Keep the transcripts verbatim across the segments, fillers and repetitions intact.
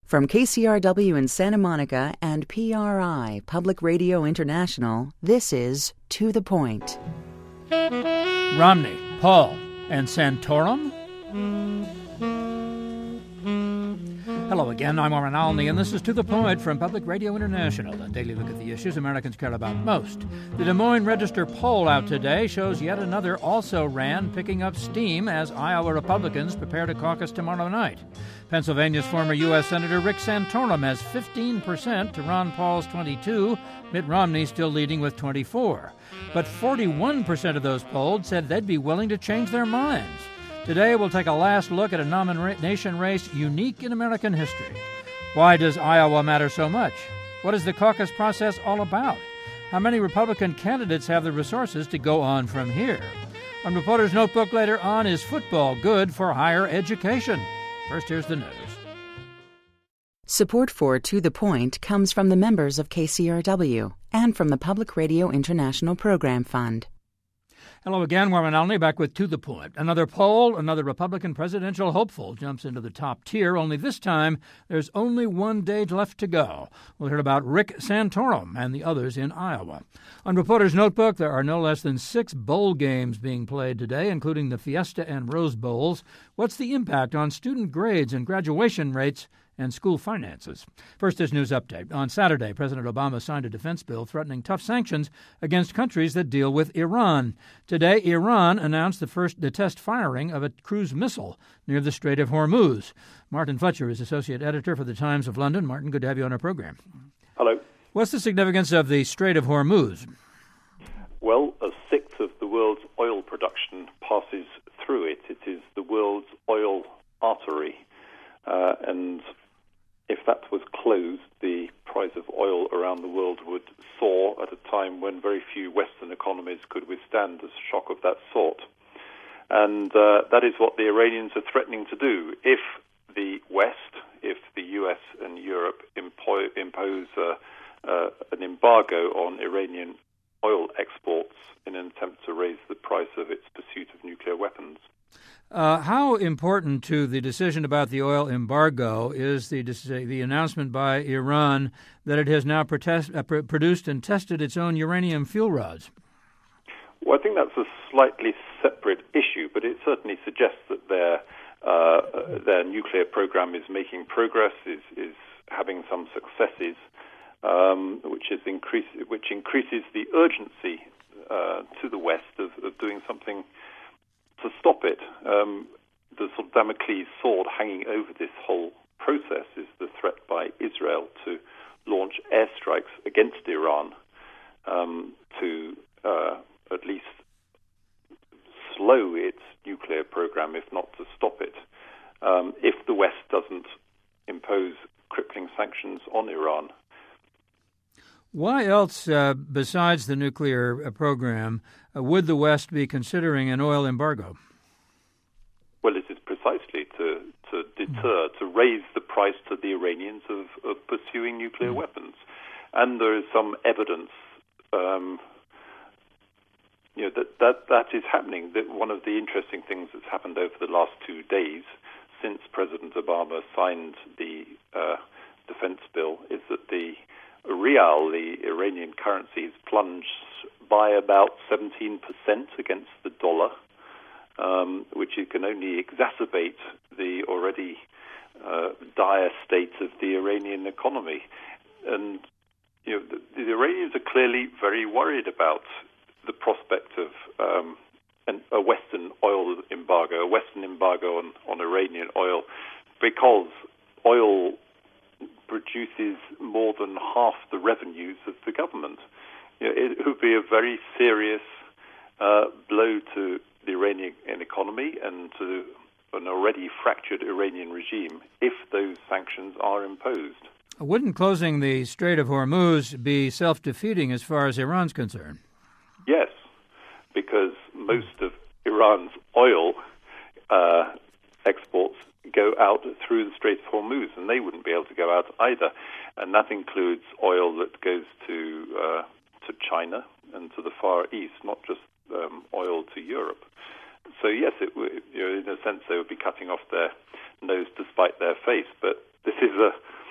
From K C R W in Santa Monica and P R I, Public Radio International, this is To the Point. Romney, Paul, and Santorum? Hello again, I'm Warren Alney, and this is To the Point from Public Radio International, a daily look at the issues Americans care about most. The Des Moines Register poll out today shows yet another also-ran picking up steam as Iowa Republicans prepare to caucus tomorrow night. Pennsylvania's former U S Senator Rick Santorum has fifteen percent to Ron Paul's twenty-two, Mitt Romney still leading with twenty-four. But forty-one percent of those polled said they'd be willing to change their minds. Today, we'll take a last look at a nomination race unique in American history. Why does Iowa matter so much? What is the caucus process all about? How many Republican candidates have the resources to go on from here? On Reporter's Notebook later on, is football good for higher education? First, here's the news. Support for To the Point comes from the members of K C R W and from the Public Radio International Program Fund. Hello again, Warren Alney, back with To the Point. Another poll, another Republican presidential hopeful jumps into the top tier, only this time there's only one day left to go. We'll hear about Rick Santorum and the others in Iowa. On Reporter's Notebook, there are no less than six bowl games being played today, including the Fiesta and Rose Bowls. What's the impact on student grades and graduation rates and school finances? First, this news update. On Saturday, President Obama signed a defense bill threatening tough sanctions against countries that deal with Iran. Today, Iran announced the first the test firing of a cruise missile near the Strait of Hormuz. Martin Fletcher is associate editor for the Times of London. Martin, good to have you on our program. Hello. What's the significance of the Strait of Hormuz? Well, a sixth of the world's oil production passes through it. It is the world's oil artery, uh, and if that was closed, the price of oil around the world would soar at a time when very few Western economies could withstand a shock of that sort. And uh, that is what the Iranians are threatening to do. If the West, if the U S and Europe impo- impose uh, uh, an embargo on Iranian oil exports in an attempt to raise the price of its pursuit of nuclear weapons. Uh, how important to the decision about the oil embargo is the the announcement by Iran that it has now protest, uh, pr- produced and tested its own uranium fuel rods? Well, I think that's a slightly separate issue, but it certainly suggests that their uh, their nuclear program is making progress, is is having some successes, um, which is increase which increases the urgency uh, to the West of, of doing something to stop it. Um, the sort of Damocles sword hanging over this whole process is the threat by Israel to launch airstrikes against Iran um, to uh, at least slow its nuclear program, if not to stop it, um, if the West doesn't impose crippling sanctions on Iran. Why else, uh, besides the nuclear uh, program, uh, would the West be considering an oil embargo? Well, it is precisely to, to deter, to raise the price to the Iranians of, of pursuing nuclear mm. weapons. And there is some evidence um, you know, that, that that is happening. That one of the interesting things that's happened over the last two days since President Obama signed the uh, defense bill is that the Rial, the Iranian currency, has plunged by about seventeen percent against the dollar, um, which can only exacerbate the already uh, dire state of the Iranian economy. And you know, the, the Iranians are clearly very worried about the prospect of um, an, a Western oil embargo, a Western embargo on, on Iranian oil, because oil produces more than half the revenues of the government. You know, it would be a very serious uh, blow to the Iranian economy and to an already fractured Iranian regime if those sanctions are imposed. Wouldn't closing the Strait of Hormuz be self-defeating as far as Iran's concerned? Yes, because most of Iran's oil uh, exports go out through the Strait of Hormuz, and they wouldn't be able to go out either. And that includes oil that goes to uh, to China and to the Far East, not just um, oil to Europe. So yes, it would, you know, in a sense, they would be cutting off their nose to spite their face. But this is a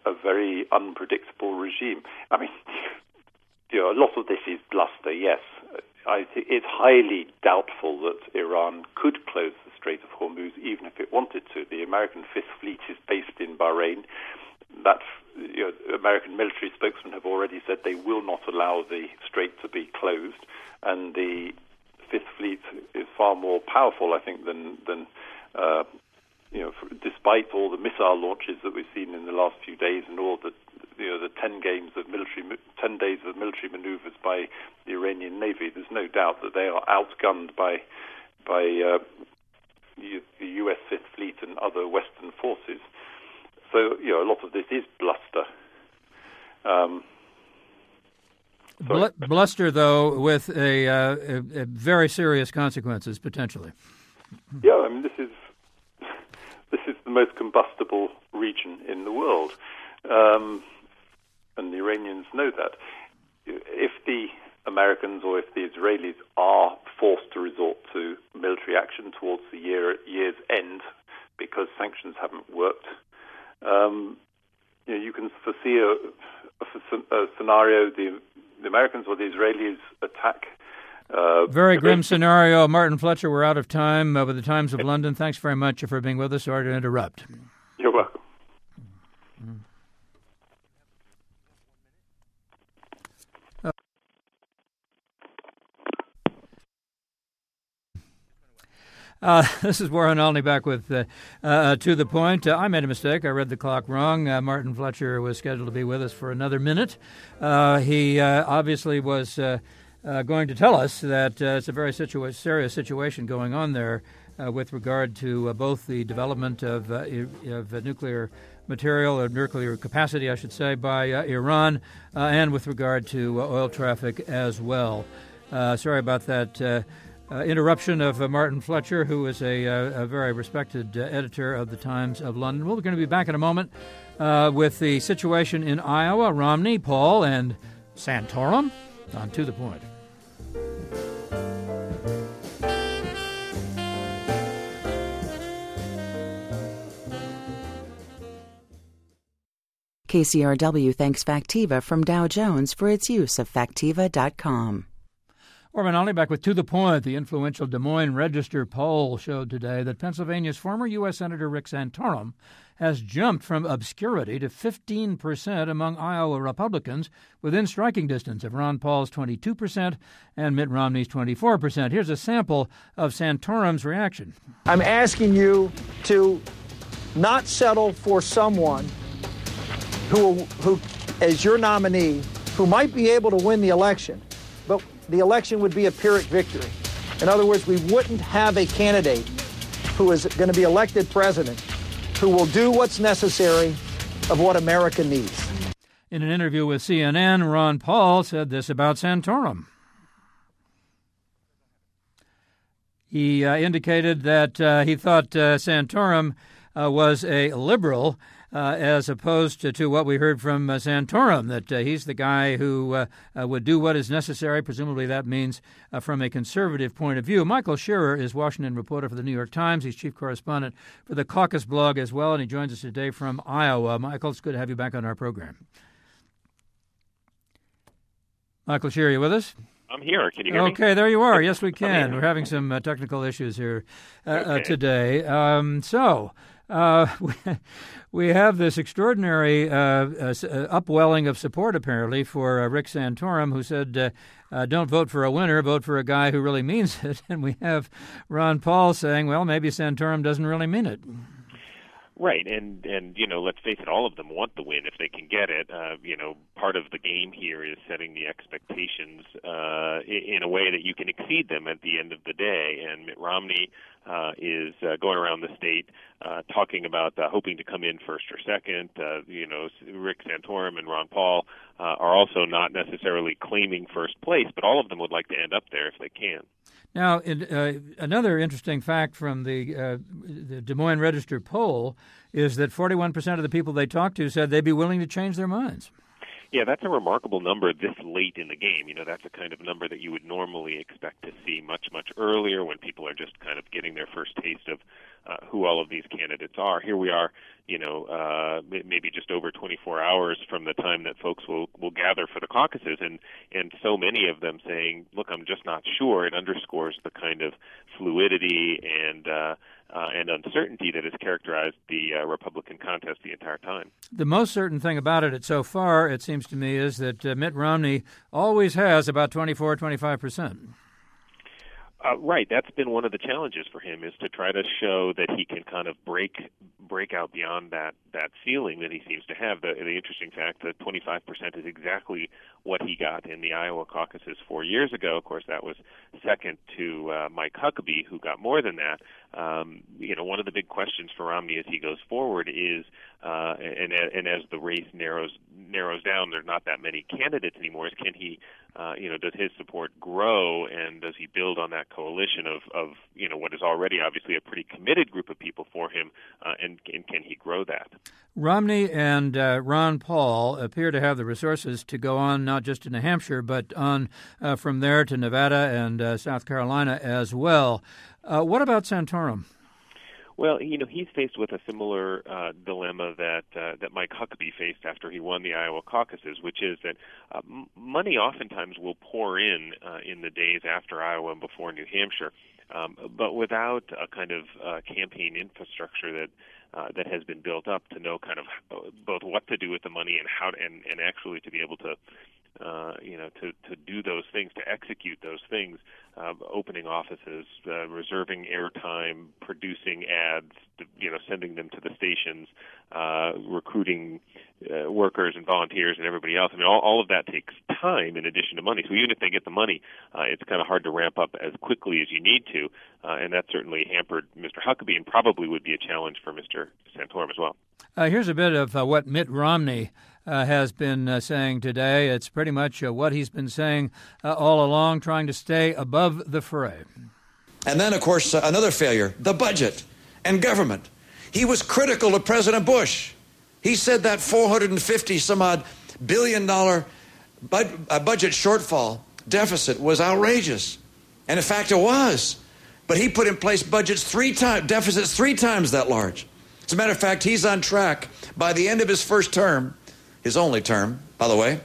a very unpredictable regime. I mean, you know, a lot of this is bluster, yes. I think it's highly doubtful that Iran could close the Strait of Hormuz, even if it wanted to. The American Fifth Fleet is based in Bahrain. That, you know, American military spokesmen have already said they will not allow the strait to be closed, and the Fifth Fleet is far more powerful, I think, than than uh, you know, for, despite all the missile launches that we've seen in the last few days and all the you know the ten games of military ten days of military maneuvers by the Iranian Navy. There's no doubt that they are outgunned by by uh, the U S Fifth Fleet and other Western forces. So, you know, a lot of this is bluster. Um, Bl- bluster, though, with a, uh, a, a very serious consequences potentially. Yeah, I mean, this is this is the most combustible region in the world, um, and the Iranians know that. If the Americans or if the Israelis are forced to resort to military action towards the year year's end because sanctions haven't worked, um, you know, you can foresee a, a, a scenario: the, the Americans or the Israelis attack. Uh, very grim scenario. Martin Fletcher, we're out of time uh, with the Times of London. Thanks very much for being with us. Sorry to interrupt. You're welcome. Uh, this is Warren Olney back with uh, uh, To the Point. Uh, I made a mistake. I read the clock wrong. Uh, Martin Fletcher was scheduled to be with us for another minute. Uh, he uh, obviously was uh, uh, going to tell us that uh, it's a very situa- serious situation going on there uh, with regard to uh, both the development of, uh, of uh, nuclear material or nuclear capacity, I should say, by uh, Iran, uh, and with regard to uh, oil traffic as well. Uh, sorry about that. Uh, Uh, interruption of uh, Martin Fletcher, who is a, uh, a very respected uh, editor of the Times of London. We're going to be back in a moment uh, with the situation in Iowa, Romney, Paul, and Santorum on To the Point. K C R W thanks Factiva from Dow Jones for its use of Factiva dot com. Orman Olney back with To the Point. The influential Des Moines Register poll showed today that Pennsylvania's former U S Senator Rick Santorum has jumped from obscurity to fifteen percent among Iowa Republicans, within striking distance of Ron Paul's twenty-two percent and Mitt Romney's twenty-four percent. Here's a sample of Santorum's reaction. I'm asking you to not settle for someone who, who as your nominee, who might be able to win the election, but the election would be a Pyrrhic victory. In other words, we wouldn't have a candidate who is going to be elected president who will do what's necessary of what America needs. In an interview with C N N, Ron Paul said this about Santorum. He uh, indicated that uh, he thought uh, Santorum uh, was a liberal, Uh, as opposed to, to what we heard from uh, Santorum, that uh, he's the guy who uh, uh, would do what is necessary. Presumably that means uh, from a conservative point of view. Michael Shearer is Washington reporter for the New York Times. He's chief correspondent for the Caucus blog as well, and he joins us today from Iowa. Michael, it's good to have you back on our program. Michael Shearer, you with us? I'm here. Can you hear me? Okay, there you are. Yes, we can. We're having some uh, technical issues here uh, okay. uh, today. Um, so... Uh, we, we have this extraordinary uh, uh, upwelling of support, apparently, for uh, Rick Santorum, who said, uh, uh, don't vote for a winner, vote for a guy who really means it. And we have Ron Paul saying, well, maybe Santorum doesn't really mean it. Right, and, and you know, let's face it, all of them want the win if they can get it. Uh, you know, part of the game here is setting the expectations uh, in a way that you can exceed them at the end of the day. And Mitt Romney uh, is uh, going around the state uh, talking about uh, hoping to come in first or second. Uh, you know, Rick Santorum and Ron Paul uh, are also not necessarily claiming first place, but all of them would like to end up there if they can. Now, uh, another interesting fact from the, uh, the Des Moines Register poll is that forty-one percent of the people they talked to said they'd be willing to change their minds. Yeah, that's a remarkable number this late in the game. You know, that's a kind of number that you would normally expect to see much, much earlier when people are just kind of getting their first taste of uh, who all of these candidates are. Here we are, you know, uh, maybe just over twenty-four hours from the time that folks will, will gather for the caucuses, and, and so many of them saying, look, I'm just not sure. It underscores the kind of fluidity and uh, uh, and uncertainty that has characterized the uh, Republican contest the entire time. The most certain thing about it so far, it seems to me, is that uh, Mitt Romney always has about twenty-four, twenty-five percent. Uh, right. That's been one of the challenges for him, is to try to show that he can kind of break break out beyond that, that ceiling that he seems to have. The, the interesting fact that twenty-five percent is exactly what he got in the Iowa caucuses four years ago. Of course, that was second to uh, Mike Huckabee, who got more than that. Um, you know, one of the big questions for Romney as he goes forward is, uh, and, and as the race narrows narrows down, there's not that many candidates anymore, is can he, uh, you know, does his support grow, and does he build on that coalition of, of you know, what is already obviously a pretty committed group of people for him, uh, and, and can he grow that? Romney and uh, Ron Paul appear to have the resources to go on not just to New Hampshire, but on uh, from there to Nevada and uh, South Carolina as well. Uh, what about Santorum? Well, you know, he's faced with a similar uh, dilemma that uh, that Mike Huckabee faced after he won the Iowa caucuses, which is that uh, m- money oftentimes will pour in uh, in the days after Iowa and before New Hampshire, um, but without a kind of uh, campaign infrastructure that uh, that has been built up to know kind of both what to do with the money and how to, and, and actually to be able to Uh, you know, to, to do those things, to execute those things, uh, opening offices, uh, reserving airtime, producing ads, to, you know, sending them to the stations, uh, recruiting uh, workers and volunteers and everybody else. I mean, all, all of that takes time in addition to money. So even if they get the money, uh, it's kind of hard to ramp up as quickly as you need to, uh, and that certainly hampered Mister Huckabee and probably would be a challenge for Mister Santorum as well. Uh, here's a bit of uh, what Mitt Romney uh, has been uh, saying today. It's pretty much uh, what he's been saying uh, all along, trying to stay above the fray. And then, of course, uh, another failure, the budget and government. He was critical of President Bush. He said that four hundred fifty some odd billion dollar bud- uh, budget shortfall deficit was outrageous. And in fact, it was. But he put in place budgets three times, deficits three times that large. As a matter of fact, he's on track by the end of his first term, his only term, by the way.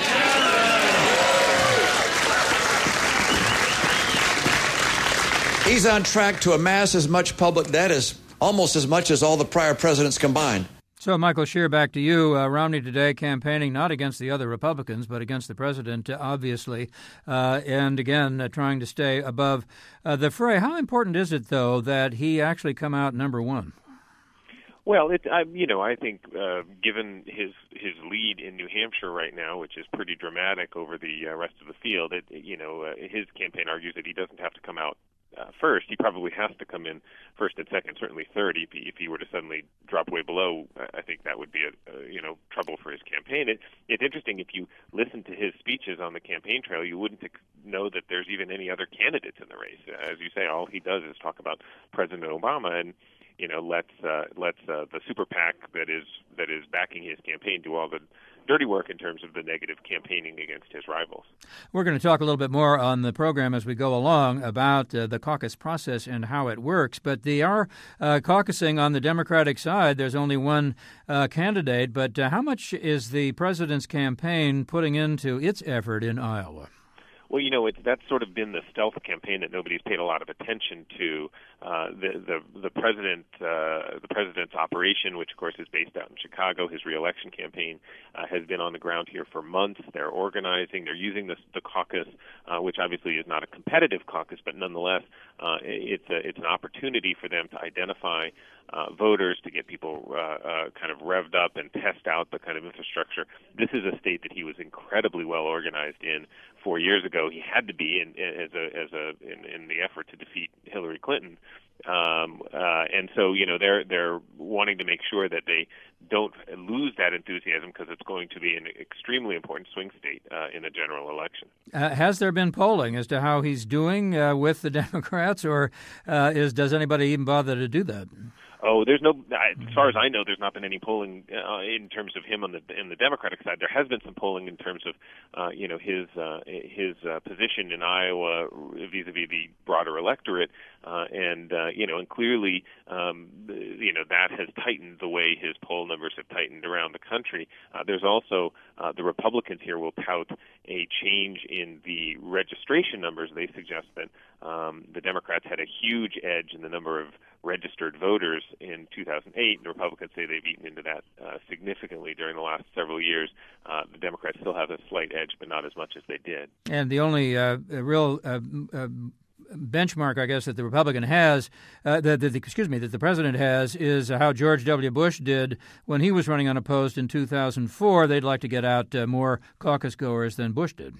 He's on track to amass as much public debt as almost as much as all the prior presidents combined. So, Michael Scheer, back to you. Uh, Romney today campaigning not against the other Republicans, but against the president, uh, obviously, uh, and again, uh, trying to stay above uh, the fray. How important is it, though, that he actually come out number one? Well, it, I, you know, I think uh, given his his lead in New Hampshire right now, which is pretty dramatic over the uh, rest of the field, it, you know, uh, his campaign argues that he doesn't have to come out uh, first. He probably has to come in first and second, certainly third. If he, if he were to suddenly drop way below, I think that would be a, a you know trouble for his campaign. It, it's interesting, if you listen to his speeches on the campaign trail, you wouldn't ex- know that there's even any other candidates in the race. As you say, all he does is talk about President Obama and. You know, let's uh, let's uh, the super PAC that is that is backing his campaign do all the dirty work in terms of the negative campaigning against his rivals. We're going to talk a little bit more on the program as we go along about uh, the caucus process and how it works. But they are uh, caucusing on the Democratic side. There's only one uh, candidate. But uh, how much is the president's campaign putting into its effort in Iowa? Well, you know, it's that's sort of been the stealth campaign that nobody's paid a lot of attention to. Uh, the the the president uh, the president's operation, which of course is based out in Chicago, his reelection campaign uh, has been on the ground here for months. They're organizing. They're using the the caucus, uh, which obviously is not a competitive caucus, but nonetheless, uh, it's a it's an opportunity for them to identify uh, voters, to get people uh, uh, kind of revved up and test out the kind of infrastructure. This is a state that he was incredibly well organized in four years ago. He had to be in, as a as a in, in the effort to defeat Hillary Clinton, um, uh, and so you know they're they're wanting to make sure that they don't lose that enthusiasm, because it's going to be an extremely important swing state uh, in the general election. Uh, has there been polling as to how he's doing uh, with the Democrats, or uh, is does anybody even bother to do that? Oh, there's no. As far as I know, there's not been any polling uh, in terms of him on the in the Democratic side. There has been some polling in terms of, uh, you know, his uh, his uh, position in Iowa vis-a-vis the broader electorate, uh, and uh, you know, and clearly, um, you know, that has tightened the way his poll numbers have tightened around the country. Uh, there's also uh, the Republicans here will tout a change in the registration numbers. They suggest that um, the Democrats had a huge edge in the number of registered voters in two thousand eight. The Republicans say they've eaten into that uh, significantly during the last several years. Uh, the Democrats still have a slight edge, but not as much as they did. And the only uh, real uh, uh, benchmark, I guess, that the Republican has, uh, that the, excuse me, that the president has, is how George W. Bush did when he was running unopposed in two thousand four. They'd like to get out uh, more caucus goers than Bush did.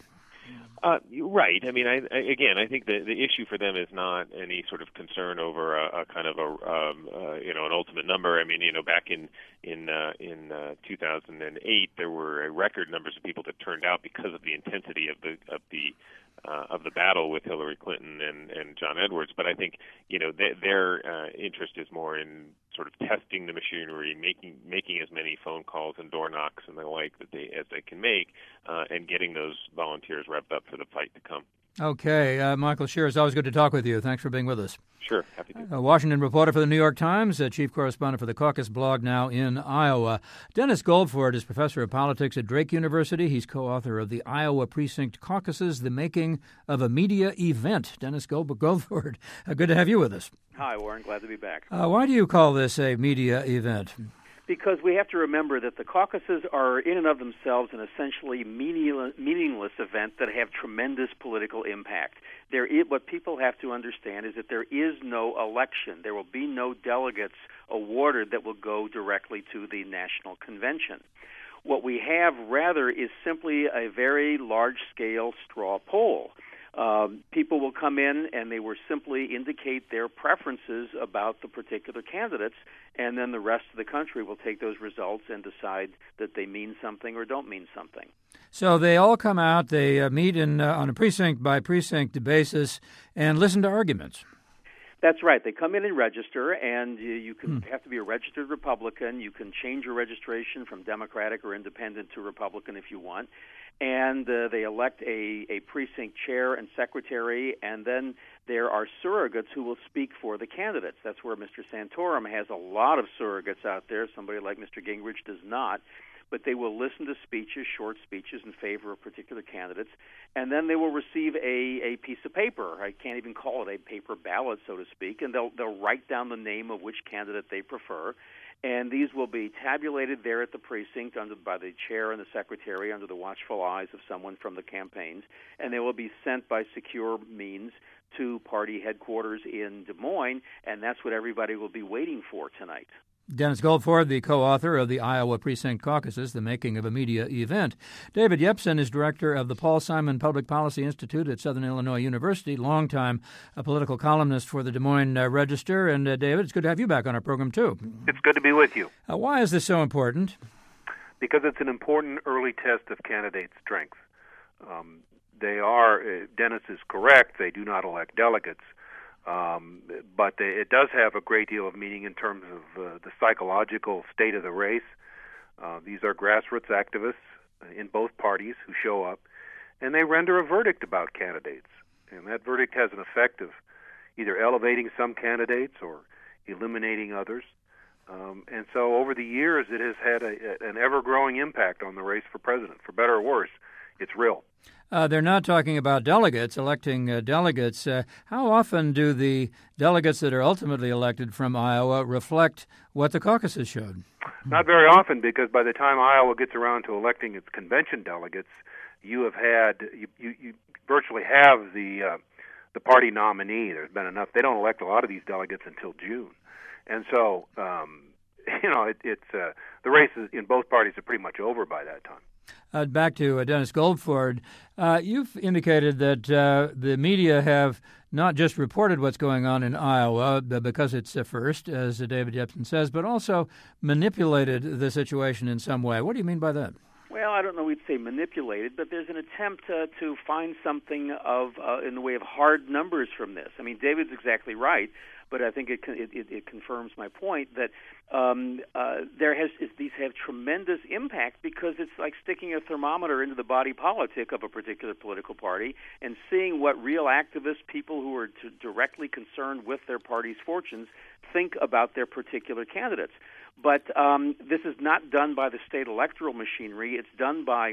Uh, right. I mean, I, I, again, I think the the issue for them is not any sort of concern over a, a kind of a um, uh, you know an ultimate number. I mean, you know, back in in uh, in uh, two thousand eight, there were a record numbers of people that turned out because of the intensity of the of the uh, of the battle with Hillary Clinton and, and John Edwards. But I think you know they, their uh, interest is more in sort of testing the machinery, making making as many phone calls and door knocks and the like that they as they can make, uh, and getting those volunteers revved up for the fight to come. Okay, uh, Michael Shear, it's always good to talk with you. Thanks for being with us. Sure, happy to. A Washington reporter for the New York Times, a chief correspondent for the Caucus blog, now in Iowa. Dennis Goldford is professor of politics at Drake University. He's co-author of the Iowa Precinct Caucuses, The Making of a Media Event. Dennis Gold- Goldford, uh, good to have you with us. Hi, Warren. Glad to be back. Uh, why do you call this a media event? Because we have to remember that the caucuses are in and of themselves an essentially meaningless event that have tremendous political impact. There is, what people have to understand is that there is no election. There will be no delegates awarded that will go directly to the national convention. What we have, rather, is simply a very large-scale straw poll. Um, people will come in and they will simply indicate their preferences about the particular candidates, and then the rest of the country will take those results and decide that they mean something or don't mean something. So they all come out, they uh, meet in uh, on a precinct-by-precinct basis and listen to arguments. That's right. They come in and register, and you, you can hmm. have to be a registered Republican. You can change your registration from Democratic or Independent to Republican if you want. And uh, they elect a, a precinct chair and secretary, and then there are surrogates who will speak for the candidates. That's where Mister Santorum has a lot of surrogates out there. Somebody like Mister Gingrich does not. But they will listen to speeches, short speeches in favor of particular candidates, and then they will receive a, a piece of paper. I can't even call it a paper ballot, so to speak, and they'll they'll write down the name of which candidate they prefer, and these will be tabulated there at the precinct under by the chair and the secretary under the watchful eyes of someone from the campaigns, and they will be sent by secure means to party headquarters in Des Moines, and that's what everybody will be waiting for tonight. Dennis Goldford, the co-author of the Iowa Precinct Caucuses, The Making of a Media Event. David Yepsen is director of the Paul Simon Public Policy Institute at Southern Illinois University, longtime a political columnist for the Des Moines uh, Register. And, uh, David, it's good to have you back on our program, too. It's good to be with you. Uh, why is this so important? Because it's an important early test of candidates' strengths. Um, they are, uh, Dennis is correct, they do not elect delegates. Um, but they, it does have a great deal of meaning in terms of uh, the psychological state of the race. Uh, these are grassroots activists in both parties who show up, and they render a verdict about candidates. And that verdict has an effect of either elevating some candidates or eliminating others. Um, and so over the years, it has had a, an ever-growing impact on the race for president. For better or worse, it's real. Uh, they're not talking about delegates, electing uh, delegates. Uh, how often do the delegates that are ultimately elected from Iowa reflect what the caucuses showed? Not very often, because by the time Iowa gets around to electing its convention delegates, you have had you, you, you virtually have the uh, the party nominee. There's been enough. They don't elect a lot of these delegates until June, and so um, you know it, it's uh, the races in both parties are pretty much over by that time. Uh, back to uh, Dennis Goldford. Uh, you've indicated that uh, the media have not just reported what's going on in Iowa because it's uh, first, as uh, David Yepsen says, but also manipulated the situation in some way. What do you mean by that? Well, I don't know we'd say manipulated, but there's an attempt uh, to find something of uh, in the way of hard numbers from this. I mean, David's exactly right. but I think it it, it, it confirms my point that um, uh, there has these have tremendous impact because it's like sticking a thermometer into the body politic of a particular political party and seeing what real activists, people who are t- directly concerned with their party's fortunes, think about their particular candidates. But um, this is not done by the state electoral machinery. It's done by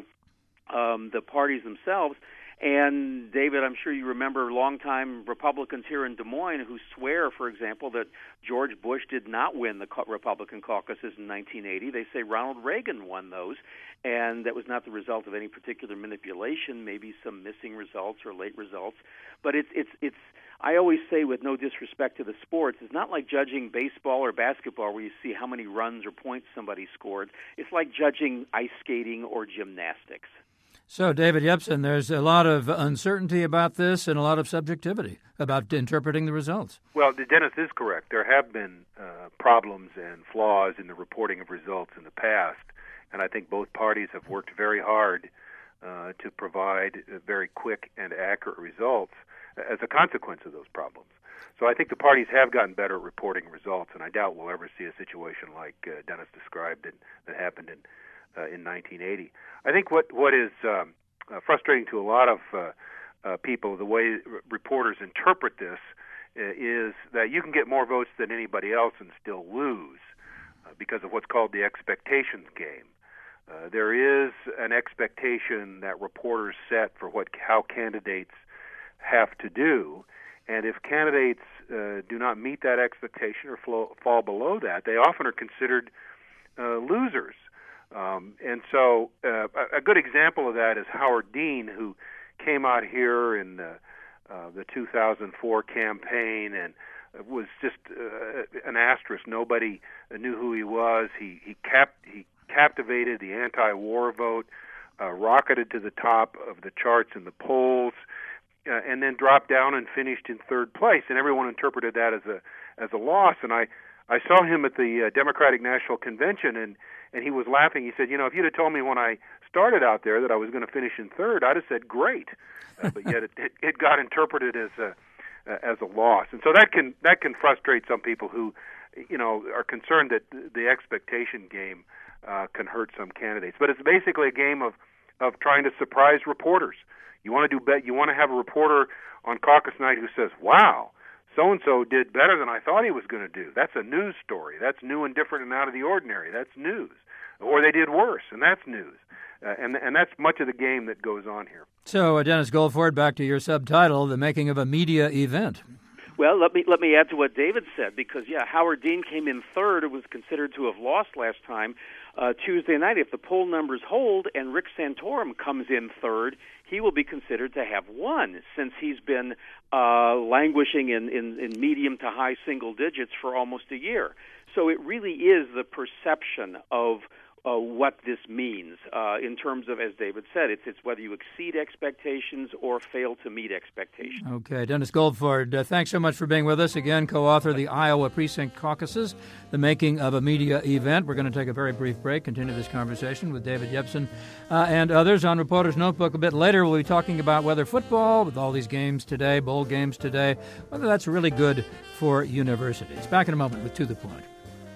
um, the parties themselves. And, David, I'm sure you remember longtime Republicans here in Des Moines who swear, for example, that George Bush did not win the Republican caucuses in nineteen eighty. They say Ronald Reagan won those, and that was not the result of any particular manipulation, maybe some missing results or late results. But it's it's it's. I always say, with no disrespect to the sports, it's not like judging baseball or basketball where you see how many runs or points somebody scored. It's like judging ice skating or gymnastics. So, David Yepsen, there's a lot of uncertainty about this and a lot of subjectivity about interpreting the results. Well, Dennis is correct. There have been uh, problems and flaws in the reporting of results in the past, and I think both parties have worked very hard uh, to provide very quick and accurate results as a consequence of those problems. So I think the parties have gotten better at reporting results, and I doubt we'll ever see a situation like uh, Dennis described it, that happened in uh, in nineteen eighty. I think what what is um, uh, frustrating to a lot of uh, uh, people, the way r- reporters interpret this, uh, is that you can get more votes than anybody else and still lose uh, because of what's called the expectations game. Uh, there is an expectation that reporters set for what how candidates have to do, and if candidates uh, do not meet that expectation or flow, fall below that, they often are considered uh, losers. Um, and so uh, a good example of that is Howard Dean, who came out here in uh, uh, the two thousand four campaign and was just uh, an asterisk. Nobody knew who he was. He he, cap- he captivated the anti-war vote, uh, rocketed to the top of the charts in the polls, uh, and then dropped down and finished in third place. And everyone interpreted that as a as a loss. And I, I saw him at the uh, Democratic National Convention, and and he was laughing. He said, you know, if you'd have told me when I started out there that I was going to finish in third, I'd have said great. Uh, but yet it, it, it got interpreted as a uh, as a loss, and so that can that can frustrate some people who, you know, are concerned that the expectation game uh, can hurt some candidates. But it's basically a game of of trying to surprise reporters. You want to do bet. You want to have a reporter on caucus night who says, "Wow, so and so did better than I thought he was going to do." That's a news story. That's new and different and out of the ordinary. That's news. Or they did worse, and that's news. Uh, and and that's much of the game that goes on here. So, uh, Dennis Goldford, back to your subtitle, The Making of a Media Event. Well, let me let me add to what David said, because, yeah, Howard Dean came in third. It was considered to have lost last time. Uh, Tuesday night, if the poll numbers hold and Rick Santorum comes in third, he will be considered to have won, since he's been uh, languishing in, in, in medium to high single digits for almost a year. So it really is the perception of Uh, what this means uh, in terms of, as David said, it's it's whether you exceed expectations or fail to meet expectations. Okay, Dennis Goldford, uh, thanks so much for being with us again, co-author of the Iowa Precinct Caucuses, The Making of a Media Event. We're going to take a very brief break, continue this conversation with David Yepsen uh, and others on Reporter's Notebook. A bit later, we'll be talking about whether football, with all these games today, bowl games today, whether that's really good for universities. Back in a moment with To The Point.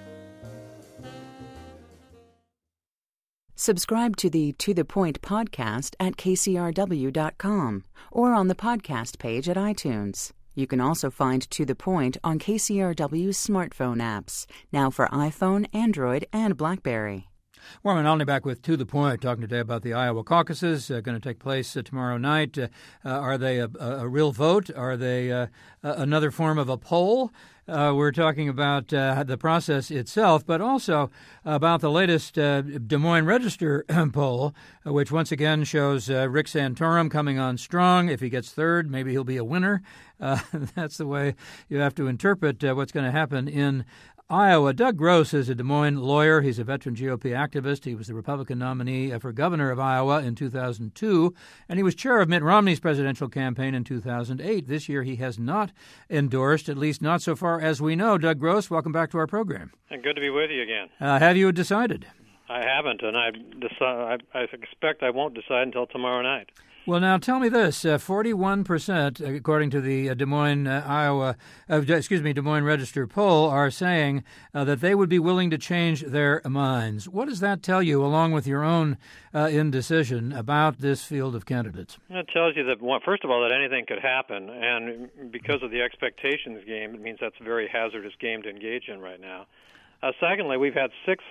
Subscribe to the To The Point podcast at K C R W dot com or on the podcast page at iTunes. You can also find To The Point on K C R W's smartphone apps, now for iPhone, Android, and BlackBerry. Warren Olney back with To The Point, talking today about the Iowa caucuses uh, going to take place uh, tomorrow night. Uh, uh, are they a, a, a real vote? Are they uh, another form of a poll? Uh, we're talking about uh, the process itself, but also about the latest uh, Des Moines Register poll, uh, which once again shows uh, Rick Santorum coming on strong. If he gets third, maybe he'll be a winner. Uh, that's the way you have to interpret uh, what's going to happen in Iowa. Doug Gross is a Des Moines lawyer. He's a veteran G O P activist. He was the Republican nominee for governor of Iowa in two thousand two, and he was chair of Mitt Romney's presidential campaign in two thousand eight. This year he has not endorsed, at least not so far as we know. Doug Gross, welcome back to our program. And good to be with you again. Uh, have you decided? I haven't, and I, decide, I, I expect I won't decide until tomorrow night. Well, now tell me this: uh, forty-one percent, according to the uh, Des Moines, uh, Iowa, uh, excuse me, Des Moines Register poll, are saying uh, that they would be willing to change their minds. What does that tell you, along with your own uh, indecision, about this field of candidates? It tells you that, well, first of all, that anything could happen, and because of the expectations game, it means that's a very hazardous game to engage in right now. Uh, secondly, we've had six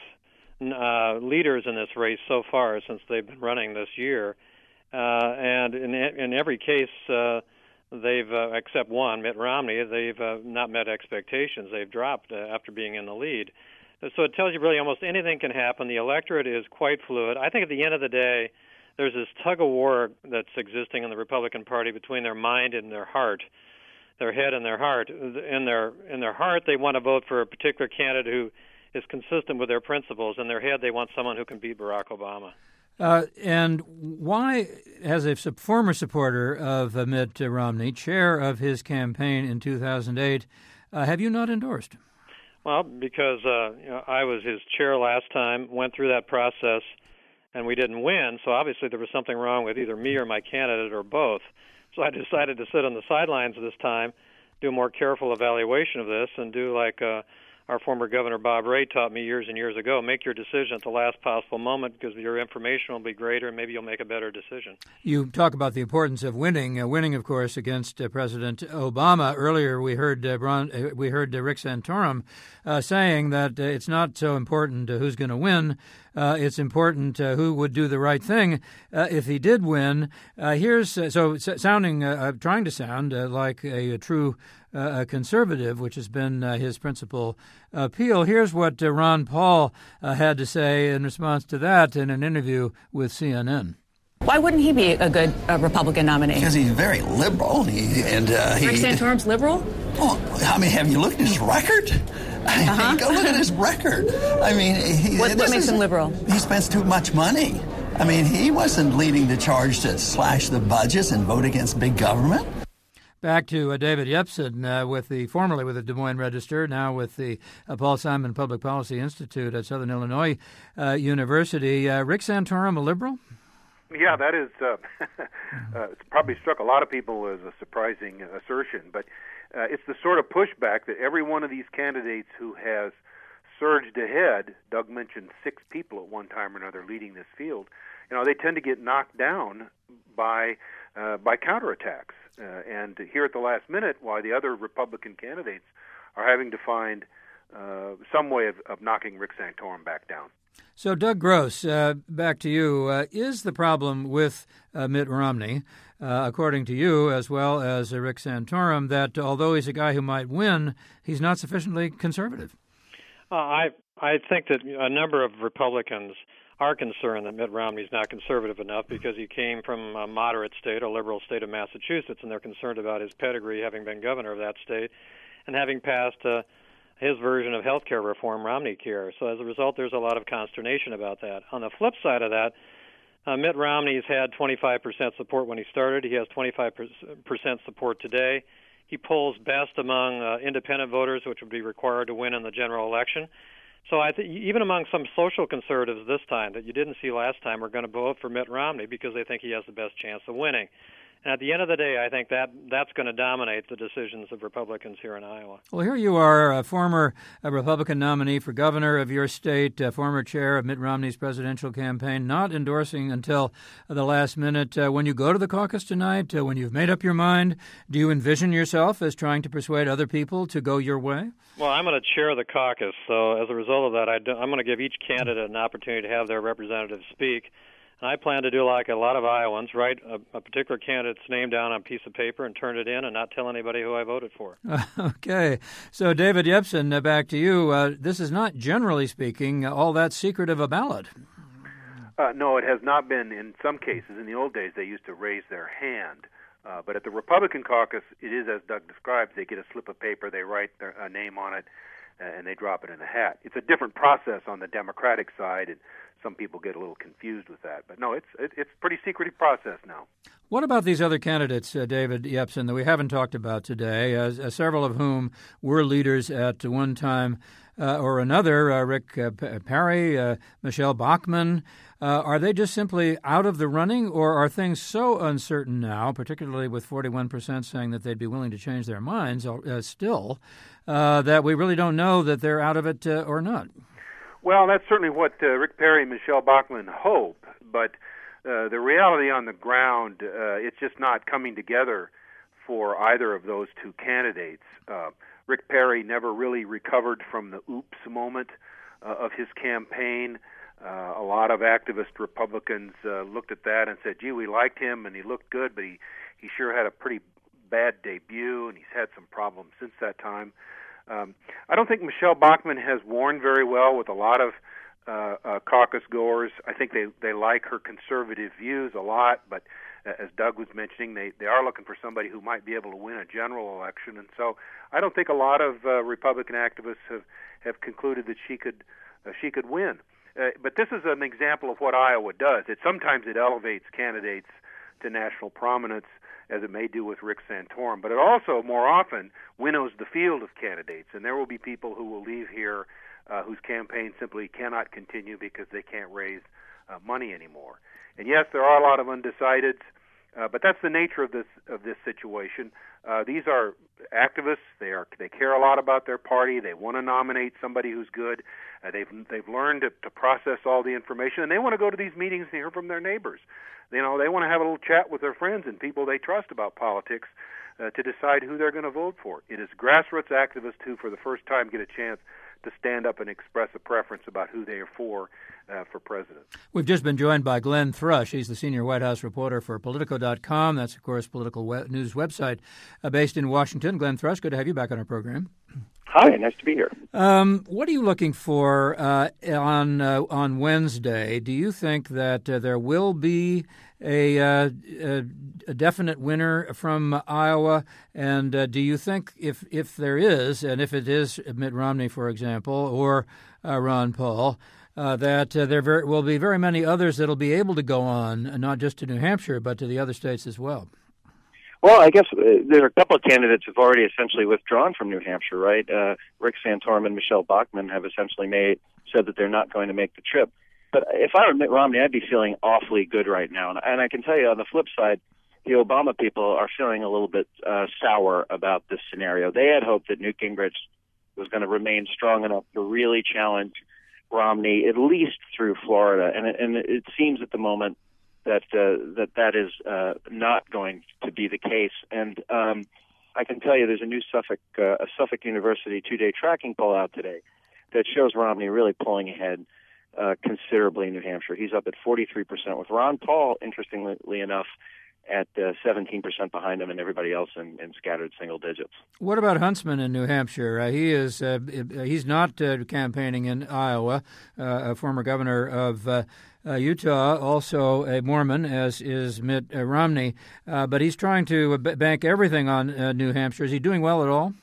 uh, leaders in this race so far since they've been running this year. Uh, and in in every case, uh, they've, uh, except one, Mitt Romney, they've uh, not met expectations. They've dropped uh, after being in the lead. So it tells you really almost anything can happen. The electorate is quite fluid. I think at the end of the day, there's this tug-of-war that's existing in the Republican Party between their mind and their heart, their head and their heart. In their in their heart, they want to vote for a particular candidate who is consistent with their principles. In their head, they want someone who can beat Barack Obama. Uh, and why, as a former supporter of uh, Mitt Romney, chair of his campaign in two thousand eight, uh, have you not endorsed? Well, because uh, you know, I was his chair last time, went through that process, and we didn't win. So obviously there was something wrong with either me or my candidate or both. So I decided to sit on the sidelines this time, do a more careful evaluation of this, and do like uh, our former Governor Bob Ray taught me years and years ago, make your decision at the last possible moment because your information will be greater and maybe you'll make a better decision. You talk about the importance of winning. Uh, winning, of course, against uh, President Obama. Earlier we heard uh, Bron- uh, we heard uh, Rick Santorum uh, saying that uh, it's not so important uh, who's going to win. Uh, it's important uh, who would do the right thing uh, if he did win. Uh, here's uh, so s- sounding, uh, trying to sound uh, like a, a true uh, conservative, which has been uh, his principal appeal. Here's what uh, Ron Paul uh, had to say in response to that in an interview with C N N. Why wouldn't he be a good uh, Republican nominee? Because he's very liberal. And, he, and uh, he, Rick Santorum's liberal? Oh, I mean, have you looked at his record? Uh-huh. Go look at his record. I mean, he, what, what makes is, him liberal? He spends too much money. I mean, he wasn't leading the charge to slash the budgets and vote against big government. Back to uh, David Yepsen, uh, with the formerly with the Des Moines Register, now with the uh, Paul Simon Public Policy Institute at Southern Illinois uh, University. Uh, Rick Santorum, a liberal? Yeah, that is uh, uh, it's probably struck a lot of people as a surprising assertion, but uh, it's the sort of pushback that every one of these candidates who has surged ahead, Doug mentioned six people at one time or another leading this field, you know, they tend to get knocked down by uh, by counterattacks. Uh, and here at the last minute, why the other Republican candidates are having to find uh, some way of, of knocking Rick Santorum back down. So, Doug Gross, uh, back to you. Uh, is the problem with uh, Mitt Romney, uh, according to you, as well as uh, Rick Santorum, that although he's a guy who might win, he's not sufficiently conservative? Uh, I I think that a number of Republicans are concerned that Mitt Romney's not conservative enough because he came from a moderate state, a liberal state of Massachusetts, and they're concerned about his pedigree, having been governor of that state, and having passed uh, his version of health care reform, Romney Care. So as a result, there's a lot of consternation about that. On the flip side of that, uh, Mitt Romney's had twenty-five percent support when he started. He has twenty-five percent support today. He polls best among uh, independent voters, which would be required to win in the general election. So I think even among some social conservatives this time that you didn't see last time are going to vote for Mitt Romney because they think he has the best chance of winning. And at the end of the day, I think that that's going to dominate the decisions of Republicans here in Iowa. Well, here you are, a former a Republican nominee for governor of your state, a former chair of Mitt Romney's presidential campaign, not endorsing until the last minute. Uh, when you go to the caucus tonight, uh, when you've made up your mind, do you envision yourself as trying to persuade other people to go your way? Well, I'm going to chair the caucus, so as a result of that, I do, I'm going to give each candidate an opportunity to have their representative speak. And I plan to do like a lot of Iowans, write a, a particular candidate's name down on a piece of paper and turn it in and not tell anybody who I voted for. Okay. So, David Yepsen, uh, back to you. Uh, this is not, generally speaking, all that secretive a ballot. Uh, no, it has not been in some cases. In the old days, they used to raise their hand. Uh, but at the Republican caucus, it is as Doug describes. They get a slip of paper, they write their uh, name on it, and they drop it in a hat. It's a different process on the Democratic side, and some people get a little confused with that. But no, it's it, it's a pretty secretive process now. What about these other candidates, uh, David Yepsen, that we haven't talked about today, uh, uh, several of whom were leaders at one time uh, or another, uh, Rick uh, Perry, uh, Michelle Bachmann? Uh, are they just simply out of the running, or are things so uncertain now, particularly with forty-one percent saying that they'd be willing to change their minds uh, still, uh, that we really don't know that they're out of it uh, or not? Well, that's certainly what uh, Rick Perry and Michelle Bachmann hope, but uh, the reality on the ground, uh, it's just not coming together for either of those two candidates. Uh, Rick Perry never really recovered from the oops moment uh, of his campaign. Uh, a lot of activist Republicans uh, looked at that and said, gee, we liked him and he looked good, but he, he sure had a pretty bad debut, and he's had some problems since that time. Um, I don't think Michelle Bachmann has worn very well with a lot of uh, uh, caucus goers. I think they, they like her conservative views a lot, but uh, as Doug was mentioning, they, they are looking for somebody who might be able to win a general election. And so I don't think a lot of uh, Republican activists have, have concluded that she could uh, she could win. Uh, but this is an example of what Iowa does. It sometimes it elevates candidates to national prominence, as it may do with Rick Santorum, but it also more often winnows the field of candidates, and there will be people who will leave here uh, whose campaign simply cannot continue because they can't raise uh, money anymore. And yes, there are a lot of undecideds, uh, but that's the nature of this of this situation. Uh, these are activists. They are they care a lot about their party. They want to nominate somebody who's good. Uh, they've they've learned to, to process all the information, and they want to go to these meetings and hear from their neighbors. You know, they want to have a little chat with their friends and people they trust about politics uh, to decide who they're going to vote for. It is grassroots activists who, for the first time, get a chance to stand up and express a preference about who they are for uh, for president. We've just been joined by Glenn Thrush. He's the senior White House reporter for Politico dot com. That's, of course, political we- news website uh, based in Washington. Glenn Thrush, good to have you back on our program. Hi, nice to be here. Um, what are you looking for uh, on uh, on Wednesday? Do you think that uh, there will be a, uh, a, a definite winner from Iowa? And uh, do you think if if there is, and if it is Mitt Romney, for example, or uh, Ron Paul, uh, that uh, there very, will be very many others that will be able to go on, not just to New Hampshire, but to the other states as well? Well, I guess uh, there are a couple of candidates who've already essentially withdrawn from New Hampshire, right? Uh, Rick Santorum and Michelle Bachmann have essentially made said that they're not going to make the trip. But if I were Mitt Romney, I'd be feeling awfully good right now. And, and I can tell you, on the flip side, the Obama people are feeling a little bit uh, sour about this scenario. They had hoped that Newt Gingrich was going to remain strong enough to really challenge Romney, at least through Florida. And, and it seems at the moment that uh, that that is uh, not going to be the case. And um, I can tell you there's a new Suffolk uh, a Suffolk University two-day tracking poll out today that shows Romney really pulling ahead uh, considerably in New Hampshire. He's up at forty-three percent, with Ron Paul, interestingly enough, at uh, seventeen percent behind him, and everybody else in, in scattered single digits. What about Huntsman in New Hampshire? Uh, he is uh, he's not uh, campaigning in Iowa, uh, a former governor of uh, uh, Utah, also a Mormon, as is Mitt uh, Romney, uh, but he's trying to b- bank everything on uh, New Hampshire. Is he doing well at all?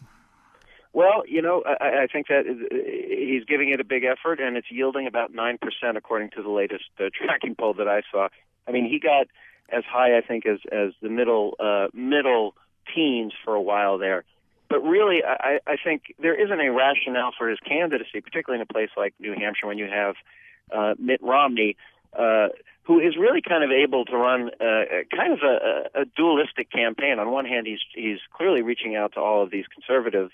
Well, you know, I, I think that he's giving it a big effort, and it's yielding about nine percent according to the latest uh, tracking poll that I saw. I mean, he got as high, I think, as as the middle uh, middle teens for a while there. But really, I, I think there isn't a rationale for his candidacy, particularly in a place like New Hampshire when you have uh, Mitt Romney, uh, who is really kind of able to run uh, kind of a, a dualistic campaign. On one hand, he's he's clearly reaching out to all of these conservatives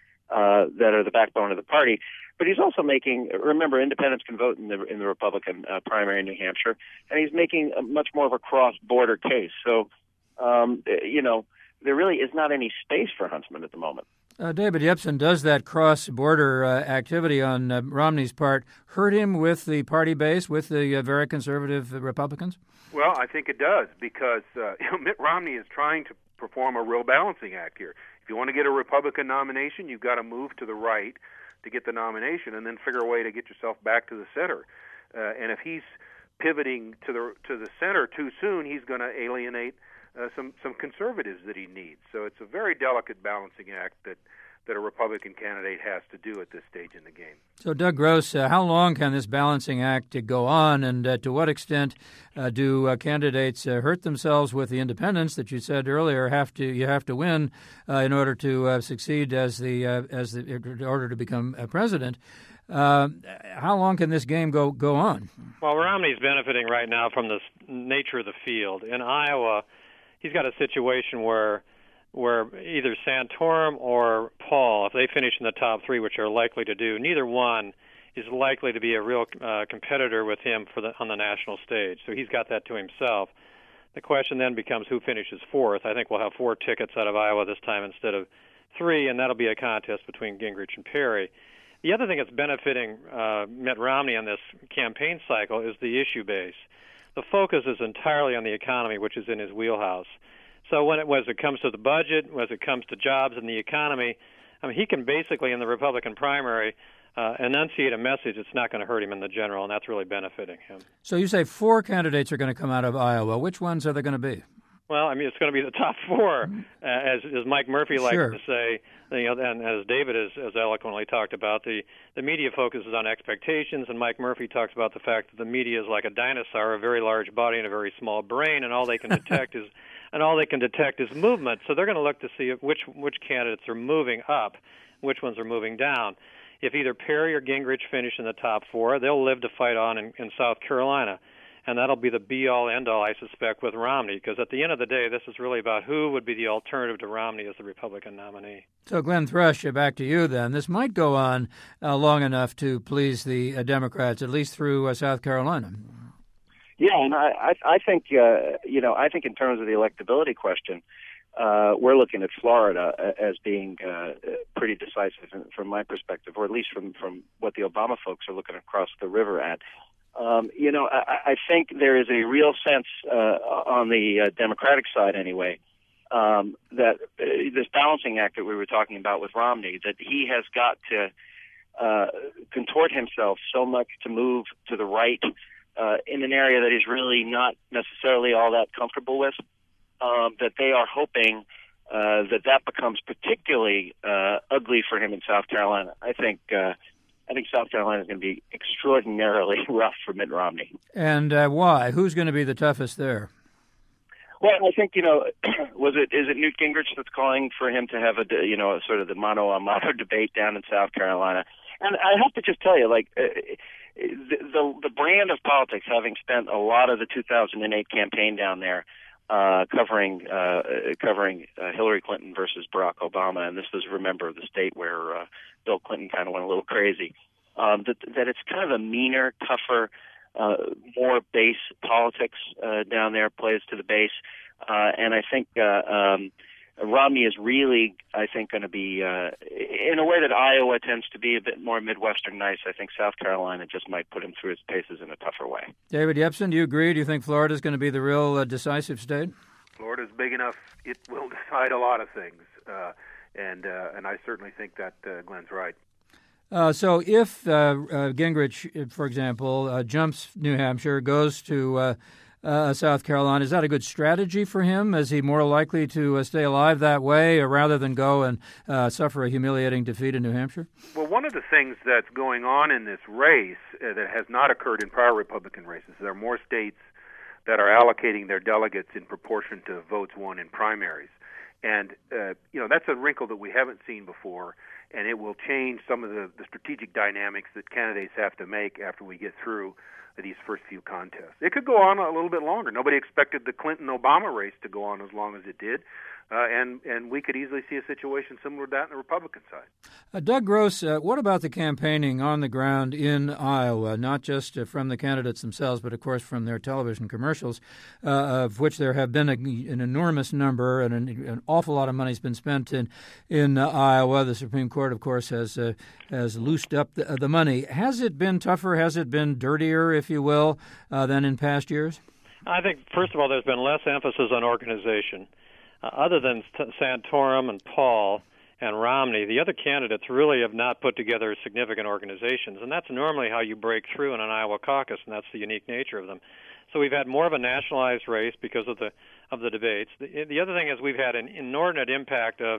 uh, that are the backbone of the party. But he's also making, remember, independents can vote in the in the Republican uh, primary in New Hampshire, and he's making a much more of a cross-border case. So, um, you know, there really is not any space for Huntsman at the moment. Uh, David Yepsen, does that cross-border uh, activity on uh, Romney's part hurt him with the party base, with the uh, very conservative Republicans? Well, I think it does, because uh, you know, Mitt Romney is trying to perform a real balancing act here. If you want to get a Republican nomination, you've got to move to the right to get the nomination, and then figure a way to get yourself back to the center. Uh, and if he's pivoting to the to the center too soon, he's going to alienate uh, some some conservatives that he needs. So it's a very delicate balancing act that that a Republican candidate has to do at this stage in the game. So, Doug Gross, uh, how long can this balancing act uh, go on, and uh, to what extent uh, do uh, candidates uh, hurt themselves with the independents that you said earlier have to you have to win uh, in order to uh, succeed as the uh, as the, in order to become a president? Uh, how long can this game go go on? Well, Romney's benefiting right now from the nature of the field. In Iowa, he's got a situation where where either Santorum or Paul, if they finish in the top three, which are likely to do, neither one is likely to be a real uh, competitor with him for the, on the national stage. So he's got that to himself. The question then becomes who finishes fourth. I think we'll have four tickets out of Iowa this time instead of three, and that'll be a contest between Gingrich and Perry. The other thing that's benefiting uh, Mitt Romney on this campaign cycle is the issue base. The focus is entirely on the economy, which is in his wheelhouse. So when it, as it comes to the budget, as it comes to jobs and the economy, I mean, he can basically, in the Republican primary, uh, enunciate a message that's not going to hurt him in the general, and that's really benefiting him. So you say four candidates are going to come out of Iowa. Which ones are they going to be? Well, I mean, it's going to be the top four, uh, as, as Mike Murphy likes Sure. to say, you know, and as David has, has eloquently talked about, the, the media focuses on expectations, and Mike Murphy talks about the fact that the media is like a dinosaur, a very large body and a very small brain, and all they can detect is and all they can detect is movement. So they're going to look to see which which candidates are moving up, which ones are moving down. If either Perry or Gingrich finish in the top four, they'll live to fight on in, in South Carolina. And that'll be the be-all, end-all, I suspect, with Romney, because at the end of the day, this is really about who would be the alternative to Romney as the Republican nominee. So, Glenn Thrush, back to you then. This might go on uh, long enough to please the uh, Democrats, at least through uh, South Carolina. Yeah, and I, I, I think, uh, you know, I think in terms of the electability question, uh, we're looking at Florida as being uh, pretty decisive from my perspective, or at least from, from what the Obama folks are looking across the river at. Um, you know, I, I think there is a real sense uh, on the uh, Democratic side, anyway, um, that uh, this balancing act that we were talking about with Romney, that he has got to uh, contort himself so much to move to the right uh, in an area that he's really not necessarily all that comfortable with, um, that they are hoping uh, that that becomes particularly uh, ugly for him in South Carolina. I think uh, I think South Carolina is going to be extraordinarily rough for Mitt Romney. And uh, why? Who's going to be the toughest there? Well, I think, you know, was it is it Newt Gingrich that's calling for him to have a, you know, sort of the mano a mano debate down in South Carolina? And I have to just tell you, like, uh, the, the the brand of politics, having spent a lot of the two thousand eight campaign down there, uh, covering uh, covering uh, Hillary Clinton versus Barack Obama, and this was, remember, the state where uh, Bill Clinton kind of went a little crazy, um, that, that it's kind of a meaner, tougher, uh, more base politics uh, down there, plays to the base. Uh, and I think uh, um, Romney is really, I think, going to be, uh, in a way that Iowa tends to be a bit more Midwestern nice. I think South Carolina just might put him through his paces in a tougher way. David Yepsen, do you agree? Do you think Florida is going to be the real uh, decisive state? Florida's big enough; it will decide a lot of things, uh, and uh, and I certainly think that uh, Glenn's right. Uh, so if uh, uh, Gingrich, for example, uh, jumps New Hampshire, goes to uh, uh, South Carolina, is that a good strategy for him? Is he more likely to uh, stay alive that way, or rather than go and uh, suffer a humiliating defeat in New Hampshire? Well, one of the things that's going on in this race uh, that has not occurred in prior Republican races, there are more states that are allocating their delegates in proportion to votes won in primaries. And, uh, you know, that's a wrinkle that we haven't seen before, and it will change some of the, the strategic dynamics that candidates have to make after we get through these first few contests. It could go on a little bit longer. Nobody expected the Clinton-Obama race to go on as long as it did, uh, and, and we could easily see a situation similar to that on the Republican side. Uh, Doug Gross, uh, what about the campaigning on the ground in Iowa, not just uh, from the candidates themselves, but, of course, from their television commercials, uh, of which there have been a, an enormous number and an, an awful lot of money has been spent in, in uh, Iowa. The Supreme Court, of course, has uh, has loosed up the, uh, the money. Has it been tougher? Has it been dirtier, if you will, uh, than in past years? I think, first of all, there's been less emphasis on organization. Uh, other than Santorum and Paul and Romney, the other candidates really have not put together significant organizations, and that's normally how you break through in an Iowa caucus, and that's the unique nature of them. So we've had more of a nationalized race because of the of the debates. The, the other thing is we've had an inordinate impact of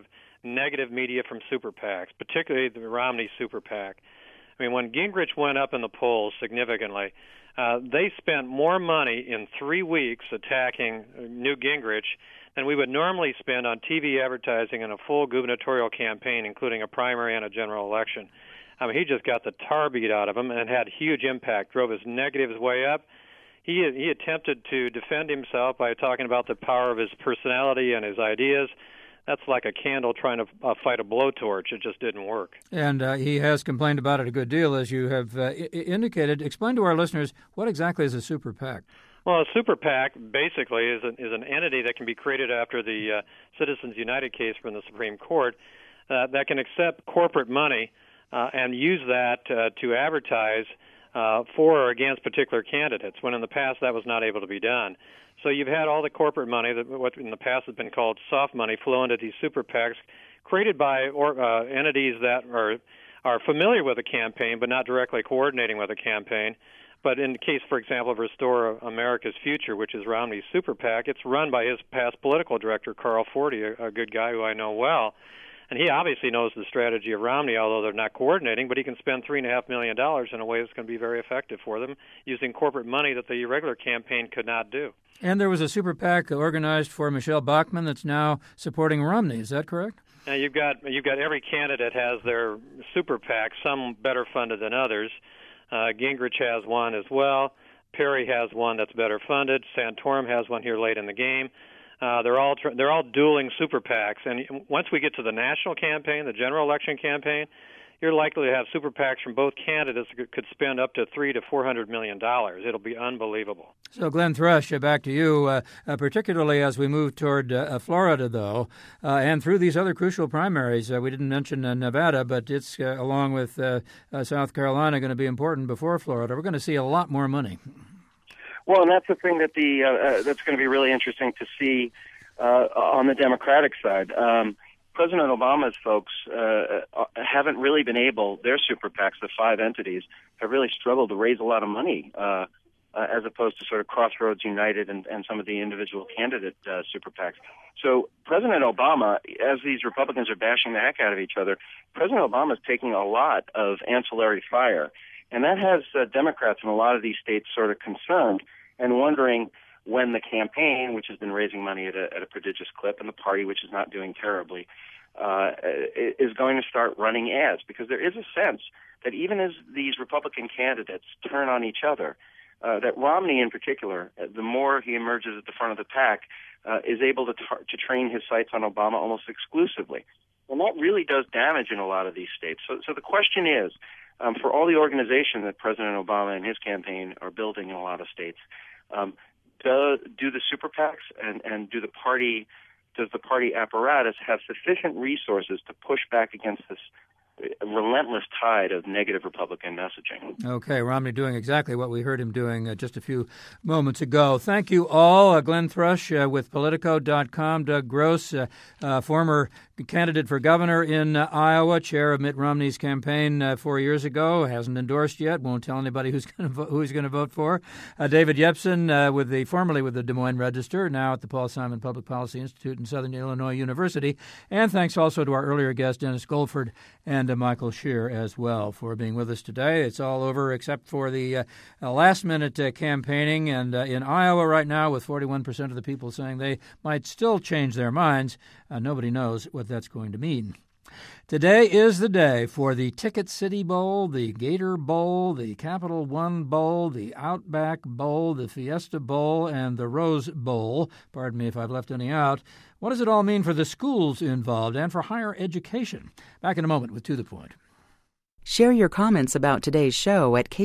negative media from super PACs, particularly the Romney super PAC. I mean, when Gingrich went up in the polls significantly, uh, they spent more money in three weeks attacking Newt Gingrich than we would normally spend on T V advertising in a full gubernatorial campaign, including a primary and a general election. I mean, he just got the tar beat out of him and had huge impact, drove his negatives way up. He he attempted to defend himself by talking about the power of his personality and his ideas. That's like a candle trying to uh, fight a blowtorch. It just didn't work. And uh, he has complained about it a good deal, as you have uh, I- indicated. Explain to our listeners, what exactly is a super PAC? Well, a super PAC basically is an, is an entity that can be created after the uh, Citizens United case from the Supreme Court uh, that can accept corporate money uh, and use that uh, to advertise uh, for or against particular candidates, when in the past that was not able to be done. So you've had all the corporate money, that what in the past has been called soft money, flow into these super PACs created by or, uh, entities that are are familiar with a campaign but not directly coordinating with a campaign. But in the case, for example, of Restore America's Future, which is Romney's super PAC, it's run by his past political director, Carl Forty, a, a good guy who I know well. And he obviously knows the strategy of Romney, although they're not coordinating, but he can spend three point five million dollars in a way that's going to be very effective for them, using corporate money that the regular campaign could not do. And there was a super PAC organized for Michelle Bachmann that's now supporting Romney. Is that correct? Now you've got you've got every candidate has their super PAC, some better funded than others. Uh, Gingrich has one as well. Perry has one that's better funded. Santorum has one here late in the game. Uh, they're all tr- they're all dueling super PACs, and once we get to the national campaign, the general election campaign, you're likely to have super PACs from both candidates that could spend up to three to four hundred million dollars. It'll be unbelievable. So, Glenn Thrush, uh, back to you, uh, uh, particularly as we move toward uh, Florida, though, uh, and through these other crucial primaries. Uh, we didn't mention uh, Nevada, but it's, uh, along with uh, uh, South Carolina, going to be important before Florida. We're going to see a lot more money. Well, and that's the thing that the uh, uh, that's going to be really interesting to see uh, on the Democratic side. Um, President Obama's folks uh, haven't really been able, their super PACs, the five entities, have really struggled to raise a lot of money, uh, uh, as opposed to sort of Crossroads United and, and some of the individual candidate uh, super PACs. So President Obama, as these Republicans are bashing the heck out of each other, President Obama is taking a lot of ancillary fire. And that has uh, Democrats in a lot of these states sort of concerned and wondering when the campaign, which has been raising money at a, at a prodigious clip, and the party, which is not doing terribly, uh, is going to start running ads. Because there is a sense that even as these Republican candidates turn on each other, uh, that Romney in particular, the more he emerges at the front of the pack, uh, is able to, tar- to train his sights on Obama almost exclusively. And that really does damage in a lot of these states. So, so the question is, um, for all the organization that President Obama and his campaign are building in a lot of states, um, do, do the super PACs and, and do the party, does the party apparatus have sufficient resources to push back against this relentless tide of negative Republican messaging? Okay, Romney doing exactly what we heard him doing uh, just a few moments ago. Thank you all. Uh, Glenn Thrush uh, with Politico dot com, Doug Gross, uh, uh, former candidate for governor in uh, Iowa, chair of Mitt Romney's campaign uh, four years ago, hasn't endorsed yet, won't tell anybody who's going to vo- who he's going to vote for. Uh, David Yepsen, uh, with the formerly with the Des Moines Register, now at the Paul Simon Public Policy Institute in Southern Illinois University. And thanks also to our earlier guest, Dennis Goldford, and uh, Michael Scheer as well for being with us today. It's all over except for the uh, uh, last-minute uh, campaigning. And uh, in Iowa right now, with forty-one percent of the people saying they might still change their minds, uh, nobody knows what that's going to mean. Today is the day for the Ticket City Bowl, the Gator Bowl, the Capital One Bowl, the Outback Bowl, the Fiesta Bowl, and the Rose Bowl. Pardon me if I've left any out. What does it all mean for the schools involved and for higher education? Back in a moment with To The Point. Share your comments about today's show at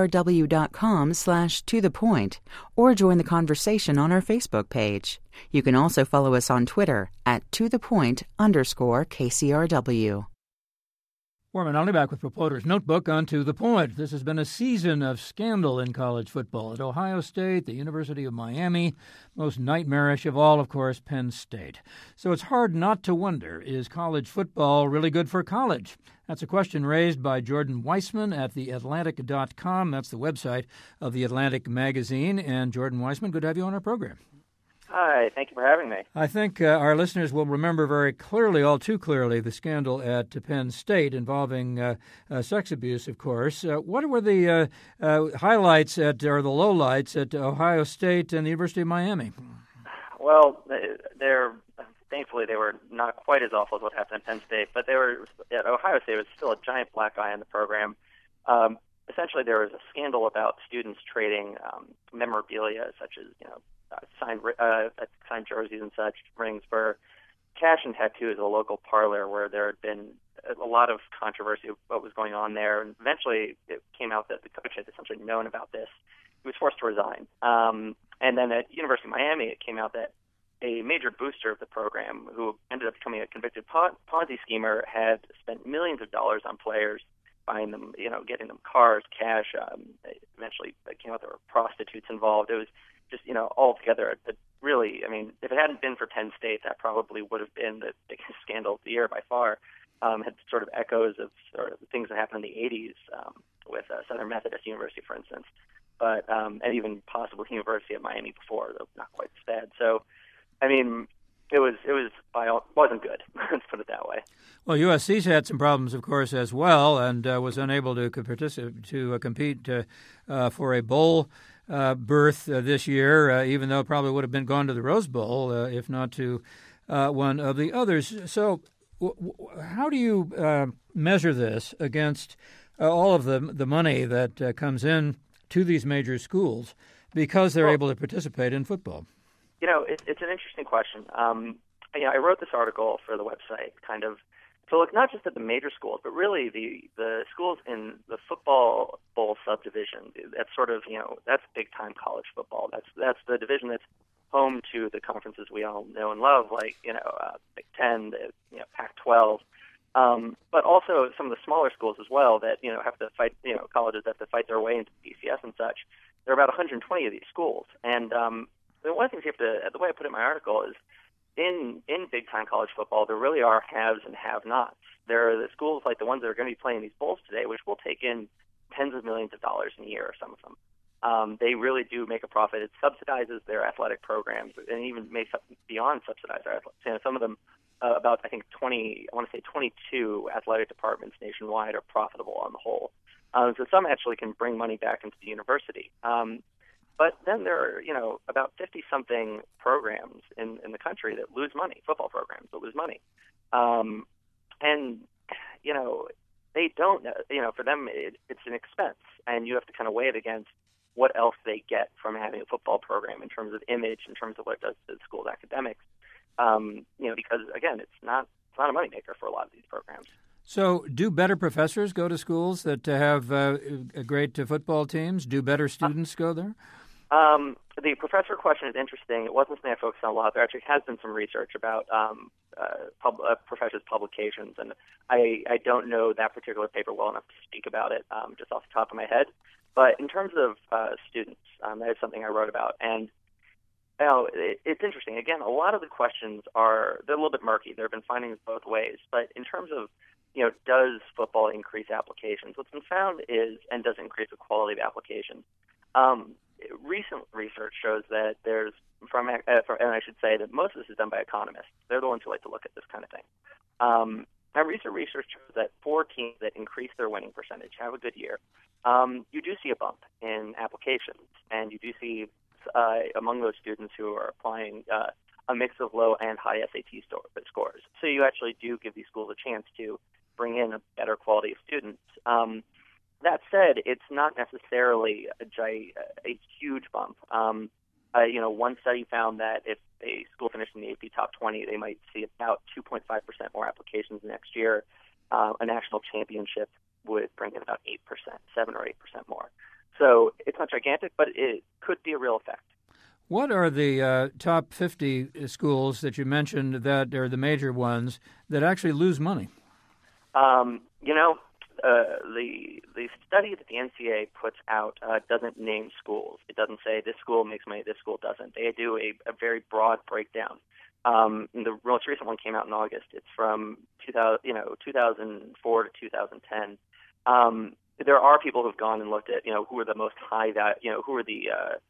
kcrw.com slash to the point or join the conversation on our Facebook page. You can also follow us on Twitter at to the point underscore KCRW. Warman Only back with Reporter's Notebook on To The Point. This has been a season of scandal in college football at Ohio State, the University of Miami, most nightmarish of all, of course, Penn State. So it's hard not to wonder, is college football really good for college? That's a question raised by Jordan Weissman at the atlantic dot com. That's the website of the Atlantic magazine. And Jordan Weissman, good to have you on our program. Hi, thank you for having me. I think uh, our listeners will remember very clearly, all too clearly, the scandal at Penn State involving uh, uh, sex abuse, of course. Uh, what were the uh, uh, highlights at, or the lowlights at Ohio State and the University of Miami? Well, they're thankfully they were not quite as awful as what happened at Penn State, but they were at Ohio State. It was still a giant black eye in the program. Um, essentially, there was a scandal about students trading um, memorabilia, such as you know. Uh, signed uh, signed jerseys and such, rings for cash and tattoos at a local parlor where there had been a lot of controversy of what was going on there. And eventually it came out that the coach had essentially known about this. He was forced to resign. Um, and then at University of Miami, it came out that a major booster of the program, who ended up becoming a convicted Ponzi schemer, had spent millions of dollars on players, buying them, you know, getting them cars, cash. Um, eventually it came out there were prostitutes involved. It was just, you know, altogether, really, I mean, if it hadn't been for Penn State, that probably would have been the biggest scandal of the year by far. Um, had sort of echoes of sort of things that happened in the eighties um, with uh, Southern Methodist University, for instance, but um, and even possibly University of Miami before, though not quite as bad. So, I mean, it was it was by all, wasn't good. Let's put it that way. Well, U S C's had some problems, of course, as well, and uh, was unable to participate to uh, compete uh, uh, for a bowl uh, berth uh, this year, uh, even though it probably would have been gone to the Rose Bowl, uh, if not to uh, one of the others. So, w- w- how do you uh, measure this against uh, all of the the money that uh, comes in to these major schools because they're well, able to participate in football? You know, it, it's an interesting question. Um, you know, I wrote this article for the website, kind of to look not just at the major schools, but really the the schools in the football bowl subdivision. That's sort of, you know, that's big time college football. That's that's the division that's home to the conferences we all know and love, like you know, uh, Big Ten, the you know, Pac twelve, um, but also some of the smaller schools as well that you know have to fight. You know, colleges have to fight their way into B C S and such. There are about one hundred twenty of these schools, and um, one of the things you have to, the way I put it in my article is, in in big-time college football, there really are haves and have-nots. There are the schools like the ones that are going to be playing these bowls today, which will take in tens of millions of dollars in a year, some of them. Um, they really do make a profit. It subsidizes their athletic programs and even makes up beyond subsidize their athletics. You know, some of them, uh, about, I think, twenty, I want to say twenty-two athletic departments nationwide are profitable on the whole. Um, so some actually can bring money back into the university. Um, But then there are, you know, about fifty-something programs in, in the country that lose money, football programs that lose money. Um, and, you know, they don't, you know, for them it, it's an expense, and you have to kind of weigh it against what else they get from having a football program in terms of image, in terms of what it does to the school's academics. Um, you know, because, again, it's not, it's not a moneymaker for a lot of these programs. So do better professors go to schools that have uh, great uh, football teams? Do better students go there? Um, the professor question is interesting. It wasn't something I focused on a lot. There actually has been some research about um, uh, pub, uh, professors' publications, and I, I don't know that particular paper well enough to speak about it um, just off the top of my head. But in terms of uh, students, um, that is something I wrote about. And you know, it, it's interesting. Again, a lot of the questions are they're a little bit murky. There have been findings both ways. But in terms of, you know, does football increase applications? What's been found is, and does increase the quality of applications. Um, recent research shows that there's, from, uh, from, and I should say that most of this is done by economists. They're the ones who like to look at this kind of thing. Um, now, recent research shows that for teams that increase their winning percentage, have a good year, um, you do see a bump in applications, and you do see uh, among those students who are applying uh, a mix of low and high S A T store, scores. So you actually do give these schools a chance to bring in a better quality of students. Um, That said, it's not necessarily a, a huge bump. Um, uh, you know, one study found that if a school finished in the A P top twenty, they might see about two point five percent more applications next year. Uh, a national championship would bring in about eight percent, seven or eight percent more. So it's not gigantic, but it could be a real effect. What are the uh, top fifty schools that you mentioned that are the major ones that actually lose money? Um, you know, Uh, the the study that the N C A A puts out uh, doesn't name schools. It doesn't say this school makes money, this school doesn't. They do a, a very broad breakdown. Um, the most recent one came out in August. It's from two thousand, you know, two thousand four to two thousand ten. Um, there are people who've gone and looked at, you know, who are the most high that, you know, who are the uh,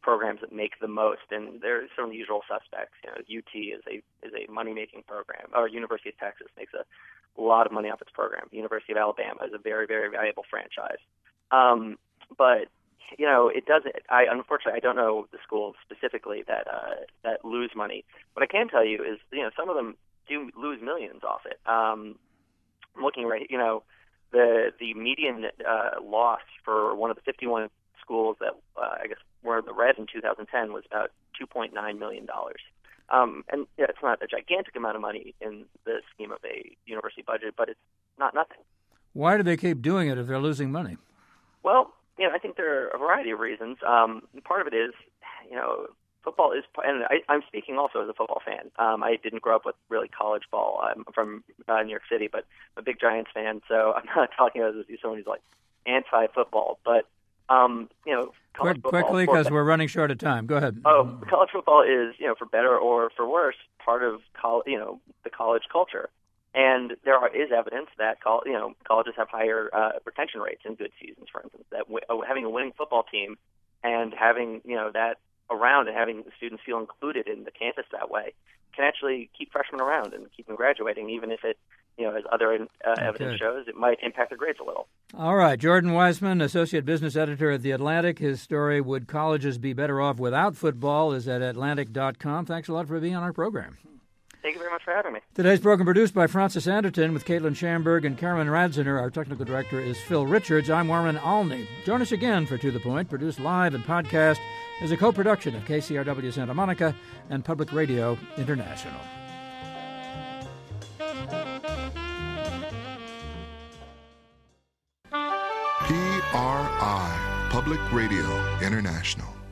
programs that make the most, and there's some of the usual suspects. You know, U T is a is a money-making program, or University of Texas makes a lot of money off its program. University of Alabama is a very, very valuable franchise. Um, but you know, it doesn't. I unfortunately I don't know the schools specifically that uh, that lose money. What I can tell you is, you know, some of them do lose millions off it. Um, I'm looking right, you know, the the median uh, loss for one of the fifty-one schools that uh, I guess were in the red in two thousand ten was about two point nine million dollars. Um, and yeah, it's not a gigantic amount of money in the scheme of a university budget, but it's not nothing. Why do they keep doing it if they're losing money? Well, you know, I think there are a variety of reasons. Um, part of it is, you know, football is, and I, I'm speaking also as a football fan. Um, I didn't grow up with really college ball. I'm from uh, New York City, but I'm a big Giants fan, so I'm not talking about this as someone who's like anti-football. But, um, you know, college Quick, football... Quickly, because we're running short of time. Go ahead. Oh, college football is, you know, for better or for worse, part of, col- you know, the college culture. And there are, is evidence that col- you know colleges have higher uh, retention rates in good seasons. For instance, that w- having a winning football team and having you know that around and having the students feel included in the campus that way can actually keep freshmen around and keep them graduating, even if it, you know, as other uh, okay. evidence shows, it might impact their grades a little. All right, Jordan Weissmann, Associate Business Editor at The Atlantic. His story, Would Colleges Be Better Off Without Football, is at Atlantic dot com. Thanks a lot for being on our program. Thank you very much for having me. Today's program produced by Francis Anderton with Caitlin Schamberg and Karen Radziner. Our technical director is Phil Richards. I'm Warren Alney. Join us again for To The Point, produced live and podcast as a co-production of K C R W Santa Monica and Public Radio International. P R I, Public Radio International.